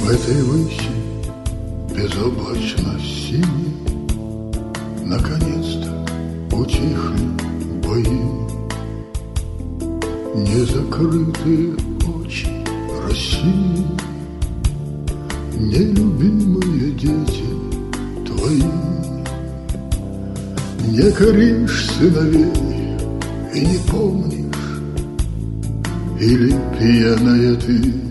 этой выси безоблачно синей наконец-то утихли бои. Незакрытые очи России, нелюбимые дети твои. Не коришь сыновей и не помнишь, или пьяная ты